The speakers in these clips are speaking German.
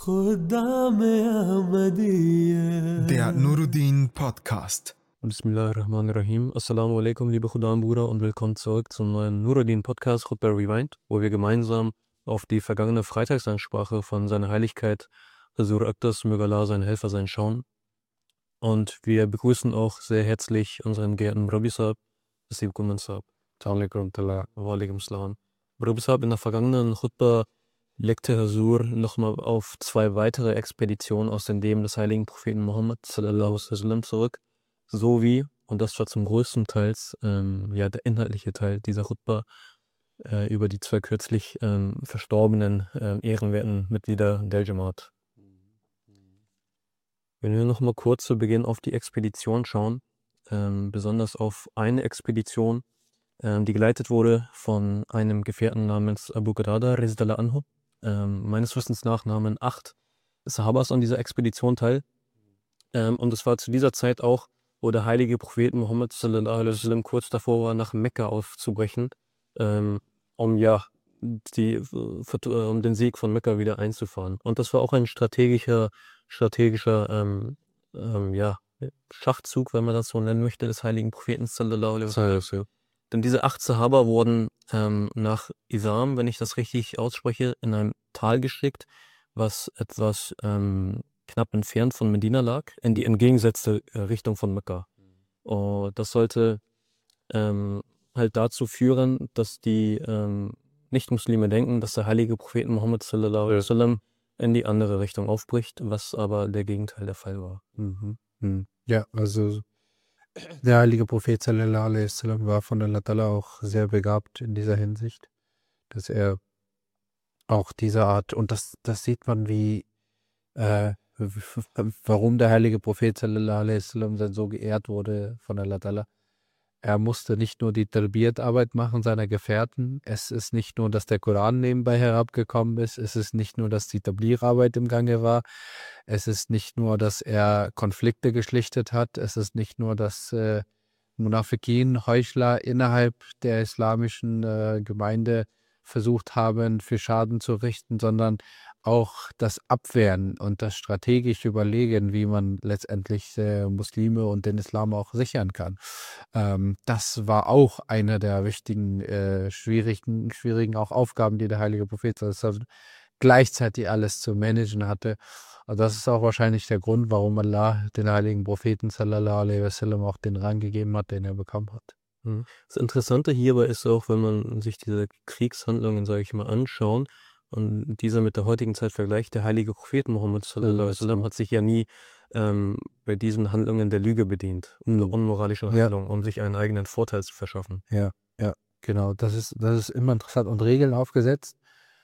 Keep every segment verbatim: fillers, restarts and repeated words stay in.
خدام أحمدية. Der Nuruddin Podcast. Bismillahirrahmanirrahim. Assalamu alaikum, liebe Khudan-Brüder, und willkommen zurück zum neuen Nuruddin Podcast Khutbah Rewind, wo wir gemeinsam auf die vergangene Freitagsansprache von seiner Heiligkeit Hazur Aqdas, möge Allah sein Helfer sein, schauen. Und wir begrüßen auch sehr herzlich unseren geehrten Rabbi Sahib, Assalamu alaikum wa alaikum salam. Rabbi Sahib, in der vergangenen Khutbah legte Hazur nochmal auf zwei weitere Expeditionen aus dem Leben des heiligen Propheten Muhammad sallallahu alaihi wasallam zurück, sowie, und das war zum größten Teil ähm, ja, der inhaltliche Teil dieser Khutbah, äh, über die zwei kürzlich ähm, verstorbenen äh, ehrenwerten Mitglieder der Jamaat. Wenn wir nochmal kurz zu Beginn auf die Expedition schauen, ähm, besonders auf eine Expedition, ähm, die geleitet wurde von einem Gefährten namens Abu Qatada Rizadallah Anhu. Ähm, meines Wissens nach nahmen acht Sahabas an dieser Expedition teil. Ähm, und es war zu dieser Zeit auch, wo der heilige Prophet Muhammad sallallahu alaihi wasallam kurz davor war, nach Mekka aufzubrechen, ähm, um ja die, äh, um den Sieg von Mekka wieder einzufahren. Und das war auch ein strategischer, strategischer ähm, ähm, ja, Schachzug, wenn man das so nennen möchte, des heiligen Propheten sallallahu alaihi wasallam. Denn diese acht Sahaba wurden ähm, nach Isam, wenn ich das richtig ausspreche, in einem Tal geschickt, was etwas ähm, knapp entfernt von Medina lag, in die entgegengesetzte äh, Richtung von Mekka. Und das sollte ähm, halt dazu führen, dass die ähm, Nicht-Muslime denken, dass der heilige Prophet Muhammad sallallahu alaihi wasallam in die andere Richtung aufbricht, was aber der Gegenteil der Fall war. Mhm. Mhm. Ja, also der heilige Prophet sallallahu alaihi wasallam war von Allah Ta'ala auch sehr begabt in dieser Hinsicht, dass er auch diese Art, und das, das sieht man, wie äh, warum der heilige Prophet sallallahu alaihi wasallam dann so geehrt wurde von Allah Ta'ala. Er musste nicht nur die Tarbiyat-Arbeit machen seiner Gefährten, es ist nicht nur, dass der Koran nebenbei herabgekommen ist, es ist nicht nur, dass die Tabligh-Arbeit im Gange war, es ist nicht nur, dass er Konflikte geschlichtet hat, es ist nicht nur, dass äh, Munafikin, Heuchler innerhalb der islamischen äh, Gemeinde versucht haben, für Schaden zu richten, sondern auch das Abwehren und das strategische Überlegen, wie man letztendlich äh, Muslime und den Islam auch sichern kann. Ähm, das war auch eine der wichtigen, äh, schwierigen, schwierigen auch Aufgaben, die der heilige Prophet gleichzeitig alles zu managen hatte. Also das ist auch wahrscheinlich der Grund, warum Allah den heiligen Propheten sallallahu alaihi wasallam auch den Rang gegeben hat, den er bekommen hat. Das Interessante hierbei ist auch, wenn man sich diese Kriegshandlungen, sage ich mal, anschauen und diese mit der heutigen Zeit vergleicht, der heilige Prophet Muhammad sallallahu alaihi wasallam hat sich ja nie ähm, bei diesen Handlungen der Lüge bedient, mhm. unmoralische Handlungen, ja. um sich einen eigenen Vorteil zu verschaffen. Ja, ja, genau. Das ist, das ist immer interessant. Und Regeln aufgesetzt,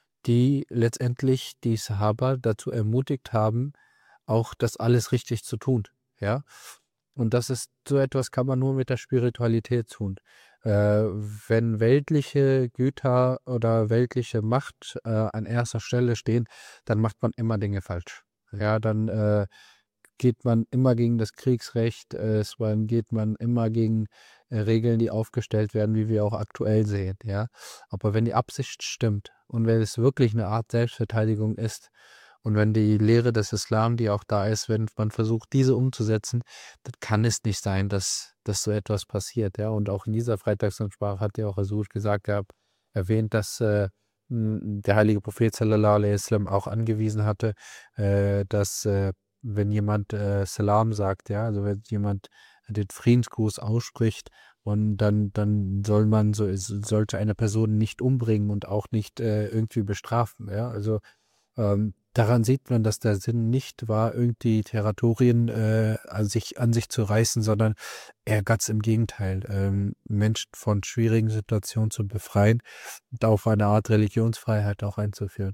die letztendlich die Sahaba dazu ermutigt haben, auch das alles richtig zu tun. Ja. Und das ist, so etwas kann man nur mit der Spiritualität tun. Äh, wenn weltliche Güter oder weltliche Macht äh, an erster Stelle stehen, dann macht man immer Dinge falsch. Ja, dann äh, geht man immer gegen das Kriegsrecht, äh, dann geht man immer gegen äh, Regeln, die aufgestellt werden, wie wir auch aktuell sehen. Ja, aber wenn die Absicht stimmt und wenn es wirklich eine Art Selbstverteidigung ist, und wenn die Lehre des Islam, die auch da ist, wenn man versucht, diese umzusetzen, dann kann es nicht sein, dass, dass so etwas passiert. Ja? Und auch in dieser Freitagsansprache hat ja auch Hazur gesagt gehabt, erwähnt, dass äh, der heilige Prophet sallallahu alaihi wasallam auch angewiesen hatte, äh, dass äh, wenn jemand äh, Salam sagt, ja, also wenn jemand den Friedensgruß ausspricht, und dann, dann soll man so, sollte eine Person nicht umbringen und auch nicht äh, irgendwie bestrafen. Ja? Also ähm, daran sieht man, dass der Sinn nicht war, irgendwie Territorien äh, an, sich, an sich zu reißen, sondern eher ganz im Gegenteil, ähm, Menschen von schwierigen Situationen zu befreien und auf eine Art Religionsfreiheit auch einzuführen.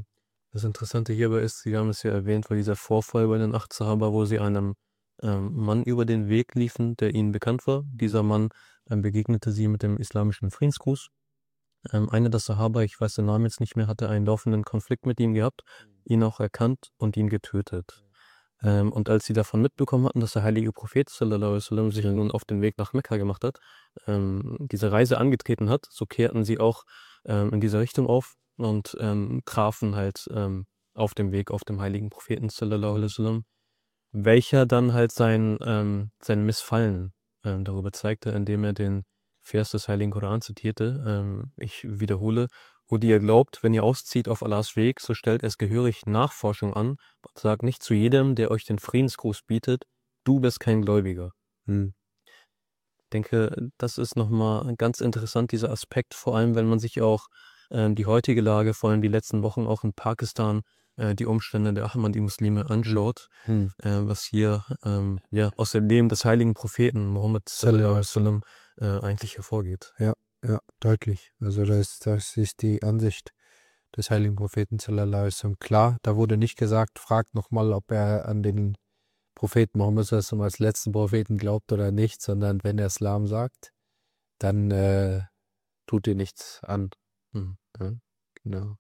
Das Interessante hierbei ist, Sie haben es ja erwähnt, weil dieser Vorfall bei den acht Sahaba, wo sie einem ähm, Mann über den Weg liefen, der ihnen bekannt war. Dieser Mann ähm, begegnete sie mit dem islamischen Friedensgruß. Ähm, einer der Sahaba, ich weiß den Namen jetzt nicht mehr, hatte einen laufenden Konflikt mit ihm gehabt, ihn auch erkannt und ihn getötet. Ähm, und als sie davon mitbekommen hatten, dass der heilige Prophet sallallahu alaihi wasallam sich nun auf den Weg nach Mekka gemacht hat, ähm, diese Reise angetreten hat, so kehrten sie auch ähm, in diese Richtung auf und ähm, trafen halt ähm, auf dem Weg auf dem heiligen Propheten sallallahu alaihi wasallam, welcher dann halt sein, ähm, sein Missfallen ähm, darüber zeigte, indem er den Vers des heiligen Koran zitierte. Ähm, ich wiederhole: Wo ihr glaubt, wenn ihr auszieht auf Allahs Weg, so stellt es gehörig Nachforschung an und sagt nicht zu jedem, der euch den Friedensgruß bietet, du bist kein Gläubiger. Hm. Ich denke, das ist nochmal ganz interessant, dieser Aspekt, vor allem wenn man sich auch ähm, die heutige Lage, vor allem die letzten Wochen auch in Pakistan, äh, die Umstände der Ahmadi-Muslime anschaut, Hm. äh, was hier ähm, ja, aus dem Leben des heiligen Propheten Muhammad sallallahu alaihi wasallam äh, eigentlich hervorgeht. Ja, ja, deutlich. Also das, das ist die Ansicht des heiligen Propheten sallallahu alaihi wasallam. Klar, da wurde nicht gesagt, fragt nochmal, ob er an den Propheten Mohammed sallallahu alaihi wasallam als letzten Propheten glaubt oder nicht, sondern wenn er Islam sagt, dann äh, tut ihr nichts an. Mhm. Ja, genau.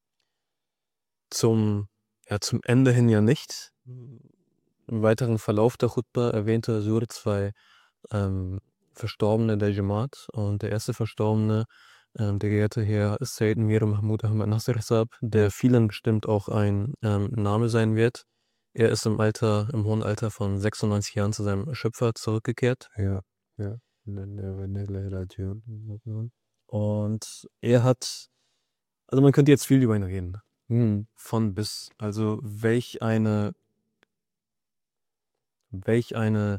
Zum, ja, zum Ende hin ja nicht. Im weiteren Verlauf der Khutbah erwähnte Sur zwei ähm, Verstorbene der Jamaat, und der erste Verstorbene, ähm, der geehrte Herr Sayyid Mir Mahmud Ahmad Nasir Sahab, der vielen bestimmt auch ein ähm, Name sein wird. Er ist im Alter, im hohen Alter von sechsundneunzig Jahren zu seinem Schöpfer zurückgekehrt. Ja, ja. Und er hat, also man könnte jetzt viel über ihn reden. Hm. Von bis. Also welch eine, welch eine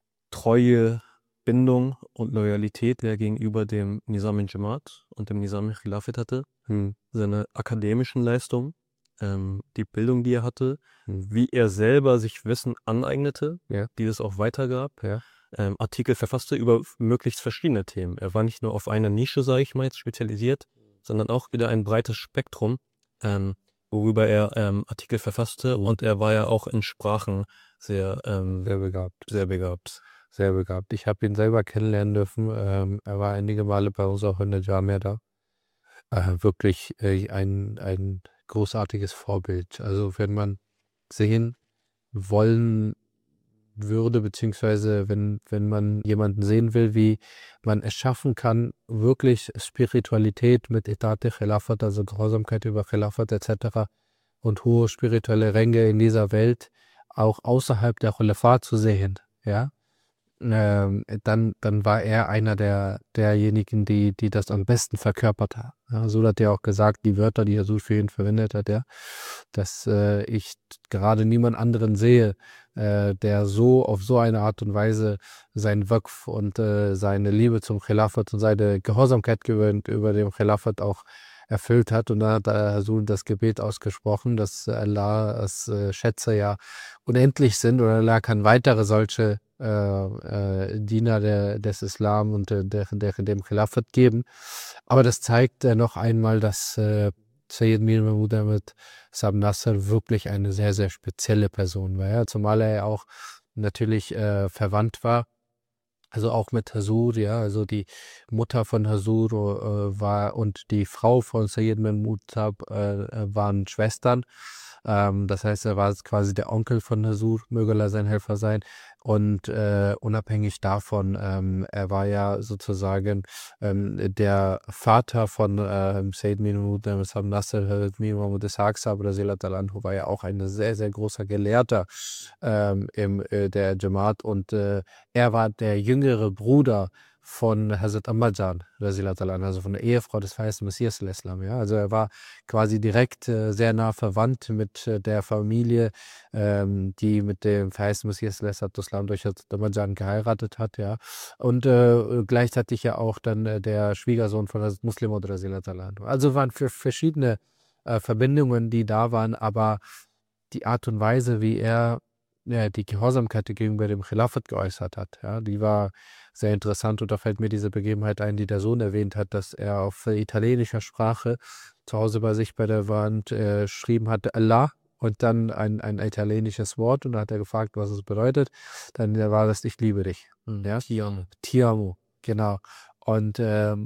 treue Bindung und Loyalität er gegenüber dem Nizam al-Jamaat und dem Nizam al-Khilafat hatte. Hm. Seine akademischen Leistungen, ähm, die Bildung, die er hatte, Hm. wie er selber sich Wissen aneignete, Ja. die es auch weitergab, Ja. ähm, Artikel verfasste über möglichst verschiedene Themen. Er war nicht nur auf eine Nische, sage ich mal jetzt, spezialisiert, sondern auch wieder ein breites Spektrum, ähm, worüber er ähm, Artikel verfasste, und er war ja auch in Sprachen sehr, ähm, Sehr begabt. sehr begabt. Sehr begabt. Ich habe ihn selber kennenlernen dürfen. Ähm, er war einige Male bei uns auch in der Jamia da. Äh, wirklich äh, ein, ein großartiges Vorbild. Also wenn man sehen wollen würde, beziehungsweise wenn, wenn man jemanden sehen will, wie man es schaffen kann, wirklich Spiritualität mit Etat der Khilafat, also Grausamkeit über Khilafat et cetera und hohe spirituelle Ränge in dieser Welt auch außerhalb der Khilafat zu sehen, ja, ähm, dann, dann war er einer der, derjenigen, die, die das am besten verkörpert hat. Ja, so hat er auch gesagt, die Wörter, die er so für ihn verwendet hat, ja, dass äh, ich gerade niemand anderen sehe, äh, der so auf so eine Art und Weise sein Waqf und äh, seine Liebe zum Khilafat und seine Gehorsamkeit gewöhnt über dem Khilafat auch erfüllt hat. Und dann hat der Hasul das Gebet ausgesprochen, dass Allahs äh, Schätze ja unendlich sind, oder Allah kann weitere solche äh, äh, Diener der, des Islam und der, der, der dem Khilafat geben. Aber das zeigt äh, noch einmal, dass äh, Sayyid Mir Mahmud Ahmad Sahab Nasr wirklich eine sehr, sehr spezielle Person war. Ja? Zumal er ja auch natürlich äh, verwandt war, also auch mit Hasur, ja, also die Mutter von Hasur äh, war und die Frau von Sayyid Mahmud Sahab äh, waren Schwestern. Ähm, das heißt, er war quasi der Onkel von Hasur, möge Allah sein Helfer sein. Und äh, unabhängig davon, ähm, er war ja sozusagen ähm, der Vater von äh, Sayyid Mahmud Sahab Nasr, Mir Mahmud Ishaq Sahab Radhiyallahu anhu, war ja auch ein sehr, sehr großer Gelehrter ähm, im, äh, der Jamaat, und äh, er war der jüngere Bruder von Hazrat Ahmadjan, also von der Ehefrau des verheißten Messias, ja. Also er war quasi direkt äh, sehr nah verwandt mit äh, der Familie, ähm, die mit dem verheißten Messias durch Hazrat Ahmadjan geheiratet hat, ja. Und äh, gleichzeitig ja auch dann äh, der Schwiegersohn von Hazrat Muslim. Also waren für verschiedene äh, Verbindungen, die da waren, aber die Art und Weise, wie er ja, die Gehorsamkeit gegenüber dem Khilafat geäußert hat, ja, die war sehr interessant. Und da fällt mir diese Begebenheit ein, die der Sohn erwähnt hat, dass er auf äh, italienischer Sprache zu Hause bei sich bei der Wand äh, geschrieben hatte, Allah, und dann ein, ein italienisches Wort, und da hat er gefragt, was es bedeutet. Dann war das, ich liebe dich. Ja? Ti amo. Ti amo, genau. Und ähm,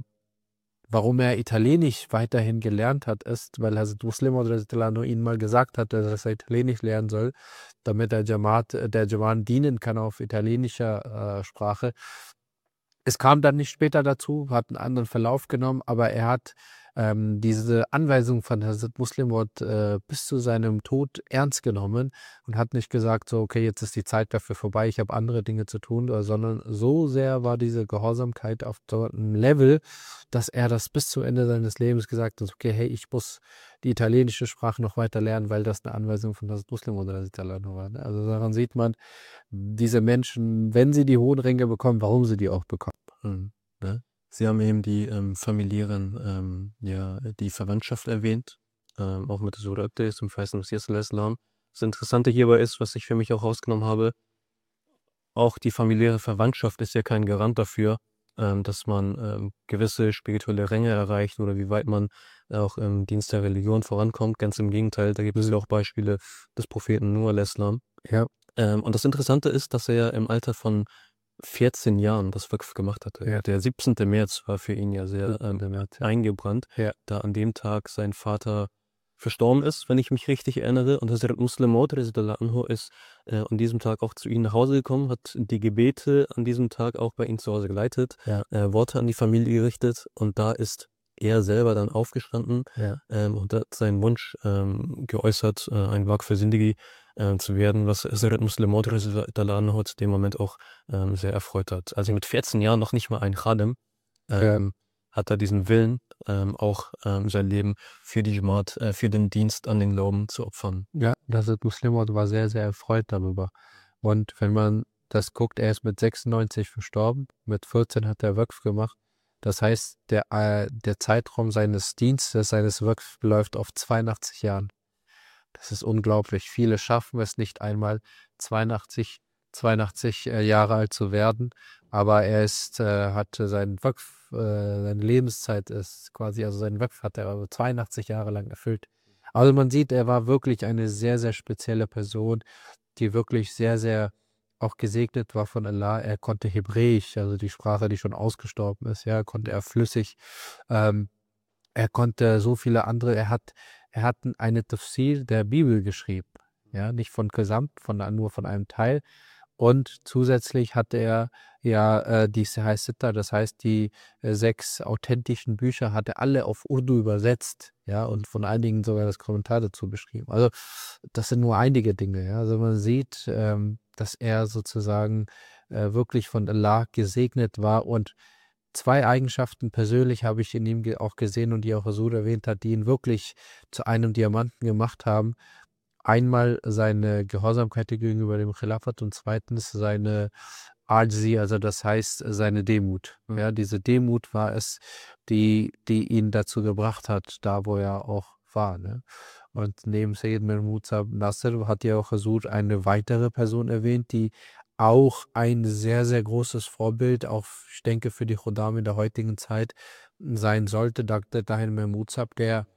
warum er Italienisch weiterhin gelernt hat, ist, weil Hazrat Muslim ihn mal gesagt hat, dass er Italienisch lernen soll, damit der Jamaat, der Jamaat dienen kann auf italienischer äh, Sprache. Es kam dann nicht später dazu, hat einen anderen Verlauf genommen, aber er hat ähm, diese Anweisung von Hazrat Muslim Maud äh, bis zu seinem Tod ernst genommen und hat nicht gesagt, so, okay, jetzt ist die Zeit dafür vorbei, ich habe andere Dinge zu tun, äh, sondern so sehr war diese Gehorsamkeit auf so einem Level, dass er das bis zum Ende seines Lebens gesagt hat, okay, hey, ich muss die italienische Sprache noch weiter lernen, weil das eine Anweisung von Hazrat Muslim Maud war. Ne? Also daran sieht man, diese Menschen, wenn sie die hohen Ränge bekommen, warum sie die auch bekommen. Mhm. Ne? Sie haben eben die ähm, familiären, ähm, ja, die Verwandtschaft erwähnt, ähm, auch mit Surah Abdes im Feisten Messias al-Islam. Das Interessante hierbei ist, was ich für mich auch rausgenommen habe, auch die familiäre Verwandtschaft ist ja kein Garant dafür, ähm, dass man ähm, gewisse spirituelle Ränge erreicht oder wie weit man auch im Dienst der Religion vorankommt. Ganz im Gegenteil, da gibt es ja auch Beispiele des Propheten Nuh al-Islam. Ja. Ähm, und das Interessante ist, dass er im Alter von vierzehn Jahren das Waqf gemacht hatte. Ja. Der siebzehnte März war für ihn ja sehr ähm, siebzehnte März, ja. eingebrannt, Ja. da an dem Tag sein Vater verstorben ist, wenn ich mich richtig erinnere. Und Hazrat Muslim Maud Rezidallahu Anhu ist äh, an diesem Tag auch zu ihm nach Hause gekommen, hat die Gebete an diesem Tag auch bei ihm zu Hause geleitet, Ja. äh, Worte an die Familie gerichtet und da ist er selber dann aufgestanden Ja. ähm, und hat seinen Wunsch ähm, geäußert, äh, ein Waqf für Sindigi äh, zu werden, was Hazrat Muslim Maud Rezidallahu Anhu in dem Moment auch ähm, sehr erfreut hat. Also mit vierzehn Jahren noch nicht mal ein Khadim, ähm, hat er diesen Willen, ähm, auch ähm, sein Leben für die Jamaat, äh, für den Dienst an den Glauben zu opfern. Ja, Hazrat Muslim Maud war sehr, sehr erfreut darüber. Und wenn man das guckt, er ist mit sechsundneunzig verstorben, mit vierzehn hat er Waqf gemacht. Das heißt, der, äh, der Zeitraum seines Dienstes, seines Waqf läuft auf zweiundachtzig Jahren. Das ist unglaublich. Viele schaffen es nicht einmal, zweiundachtzig, zweiundachtzig äh, Jahre alt zu werden, aber er ist, äh, hatte seinen Waqf, äh, seine Lebenszeit ist quasi, also seinen Waqf hat er aber zweiundachtzig Jahre lang erfüllt. Also man sieht, er war wirklich eine sehr, sehr spezielle Person, die wirklich sehr, sehr auch gesegnet war von Allah. Er konnte Hebräisch, also die Sprache, die schon ausgestorben ist, ja, konnte er flüssig. Ähm, er konnte so viele andere, er hat, er hat eine Tafsir der Bibel geschrieben, ja, nicht von Gesamt, von nur von einem Teil. Und zusätzlich hatte er ja äh, die Sahih Sitta, das heißt die äh, sechs authentischen Bücher hat er alle auf Urdu übersetzt, ja, und von einigen sogar das Kommentar dazu beschrieben. Also das sind nur einige Dinge, ja. Also man sieht, ähm, dass er sozusagen äh, wirklich von Allah gesegnet war und zwei Eigenschaften persönlich habe ich in ihm ge auch gesehen und die auch Huzur erwähnt hat, die ihn wirklich zu einem Diamanten gemacht haben. Einmal seine Gehorsamkeit gegenüber dem Khilafat und zweitens seine Ajzi, also das heißt seine Demut. Mhm. Ja, diese Demut war es, die, die ihn dazu gebracht hat, da wo er auch war. Ne? Und neben Sayyid Mahmud Sahib Nasr hat ja auch Huzur eine weitere Person erwähnt, die auch ein sehr, sehr großes Vorbild, auch ich denke für die Khuddam in der heutigen Zeit sein sollte, Doktor Tahir Mahmud Sahib, der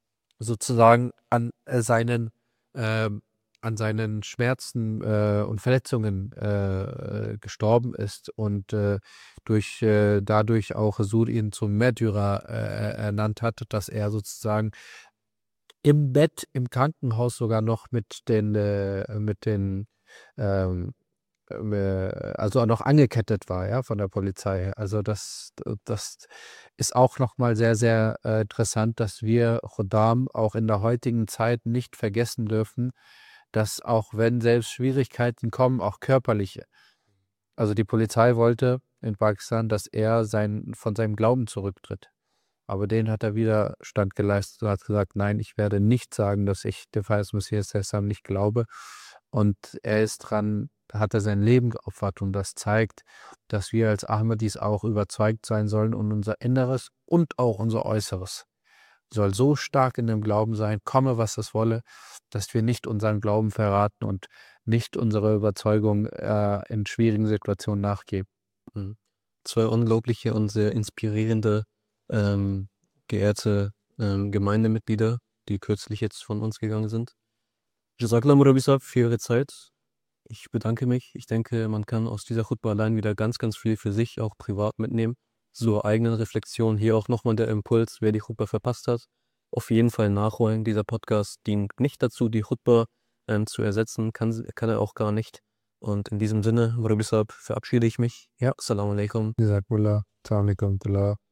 sozusagen an äh, seinen ähm, an seinen Schmerzen äh, und Verletzungen äh, gestorben ist und äh, durch äh, dadurch auch Huzur ihn zum Märtyrer äh, ernannt hat, dass er sozusagen im Bett im Krankenhaus sogar noch mit den äh, mit den ähm, ähm, äh, also auch noch angekettet war, ja, von der Polizei. Also das, das ist auch nochmal sehr, sehr äh, interessant, dass wir Khuddam auch in der heutigen Zeit nicht vergessen dürfen, dass auch wenn selbst Schwierigkeiten kommen, auch körperliche. Also die Polizei wollte in Pakistan, dass er sein, von seinem Glauben zurücktritt. Aber den hat er Widerstand geleistet und hat gesagt, nein, ich werde nicht sagen, dass ich dem Feines Messias Islam nicht glaube. Und er ist dran, da hat er sein Leben geopfert und das zeigt, dass wir als Ahmadis auch überzeugt sein sollen und unser Inneres und auch unser Äußeres soll so stark in dem Glauben sein, komme was es wolle, dass wir nicht unseren Glauben verraten und nicht unserer Überzeugung äh, in schwierigen Situationen nachgeben. Mhm. Zwei unglaubliche und sehr inspirierende, ähm, geehrte ähm, Gemeindemitglieder, die kürzlich jetzt von uns gegangen sind. Jazakallah Murabi Sahib für Ihre Zeit. Ich bedanke mich. Ich denke, man kann aus dieser Khutbah allein wieder ganz, ganz viel für sich auch privat mitnehmen. Zur eigenen Reflexion. Hier auch nochmal der Impuls, wer die Khutbah verpasst hat. Auf jeden Fall nachholen. Dieser Podcast dient nicht dazu, die Khutbah ähm, zu ersetzen. Kann, kann er auch gar nicht. Und in diesem Sinne, Murabi Sahib, verabschiede ich mich. Ja. Assalamu alaikum. Jazakumullah. Assalamu alaikum.